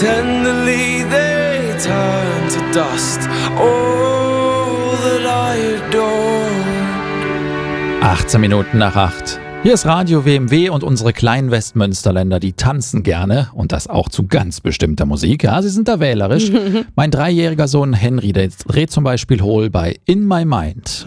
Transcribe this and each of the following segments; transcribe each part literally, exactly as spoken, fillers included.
Tenderly they turn to dust. All that I adored. achtzehn Minuten nach acht. Hier ist Radio W M W und unsere kleinen Westmünsterländer, die tanzen gerne und das auch zu ganz bestimmter Musik. Ja, sie sind da wählerisch. Mein dreijähriger Sohn Henry, der dreht zum Beispiel hohl bei In My Mind.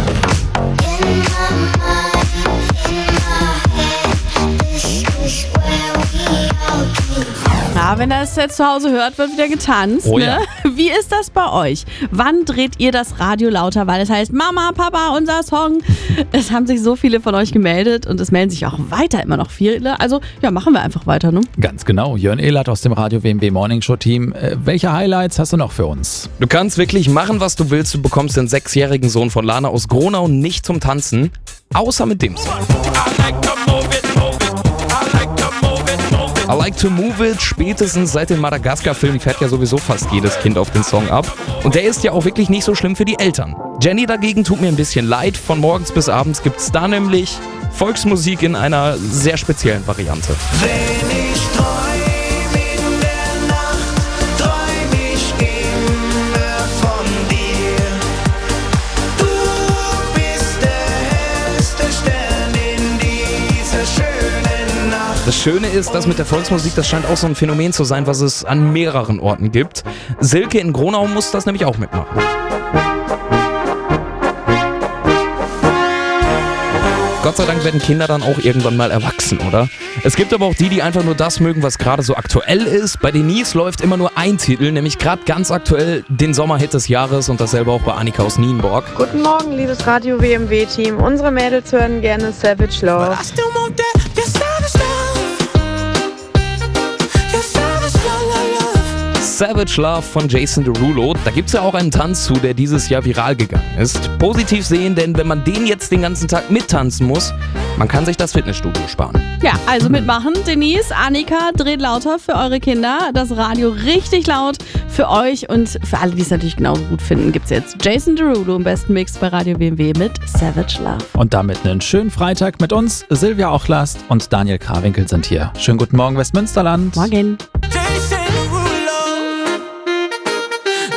Ja, wenn er es jetzt zu Hause hört, wird wieder getanzt. Oh ne? ja. Wie ist das bei euch? Wann dreht ihr das Radio lauter, weil es heißt, Mama, Papa, unser Song? Es haben sich so viele von euch gemeldet und es melden sich auch weiter immer noch viele. Also ja, machen wir einfach weiter, ne? Ganz genau. Jörn Ehlert aus dem Radio W M W Morning Show Team. Äh, welche Highlights hast du noch für uns? Du kannst wirklich machen, was du willst. Du bekommst den sechsjährigen Sohn von Lana aus Gronau nicht zum Tanzen, außer mit dem Song. I like to move it, spätestens seit dem Madagaskar-Film fährt ja sowieso fast jedes Kind auf den Song ab. Und der ist ja auch wirklich nicht so schlimm für die Eltern. Jenny dagegen tut mir ein bisschen leid. Von morgens bis abends gibt's da nämlich Volksmusik in einer sehr speziellen Variante. Wenn ich träum in der Nacht, träum ich immer von dir. Du bist der hellste Stern in dieser schönen Nacht. Das Schöne ist, dass mit der Volksmusik, das scheint auch so ein Phänomen zu sein, was es an mehreren Orten gibt. Silke in Gronau muss das nämlich auch mitmachen. Gott sei Dank werden Kinder dann auch irgendwann mal erwachsen, oder? Es gibt aber auch die, die einfach nur das mögen, was gerade so aktuell ist. Bei Denise läuft immer nur ein Titel, nämlich gerade ganz aktuell den Sommerhit des Jahres und dasselbe auch bei Annika aus Nienborg. Guten Morgen, liebes Radio W M W-Team. Unsere Mädels hören gerne Savage Love. Savage Love von Jason Derulo. Da gibt's ja auch einen Tanz zu, der dieses Jahr viral gegangen ist. Positiv sehen, denn wenn man den jetzt den ganzen Tag mittanzen muss, man kann sich das Fitnessstudio sparen. Ja, also mitmachen. Denise, Annika, dreht lauter für eure Kinder. Das Radio richtig laut für euch und für alle, die es natürlich genauso gut finden, gibt's jetzt Jason Derulo im besten Mix bei Radio W M W mit Savage Love. Und damit einen schönen Freitag mit uns. Silvia Ochlast und Daniel Krawinkel sind hier. Schönen guten Morgen, Westmünsterland. Morgen.